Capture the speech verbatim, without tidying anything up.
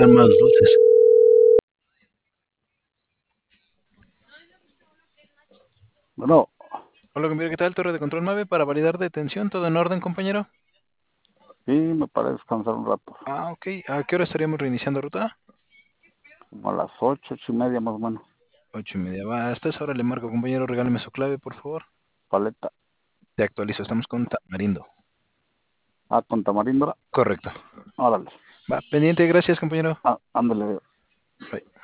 sean más dulces. Bueno, Hola, compañero, ¿qué tal? Torre de control nueve para validar detención. ¿Todo en orden, compañero? sí, me parece descansar un rato. Ah, ok. ¿A qué hora estaríamos reiniciando ruta? Como a las ocho, ocho y media más o menos. Ocho y media. Va, hasta esa hora le marco, compañero. Regáleme su clave, por favor. Paleta. Te actualizo. Estamos con Tamarindo. Ah, con tamarindo. Correcto. Órale. Va, pendiente. Gracias, compañero. Ah, ándale. Bye.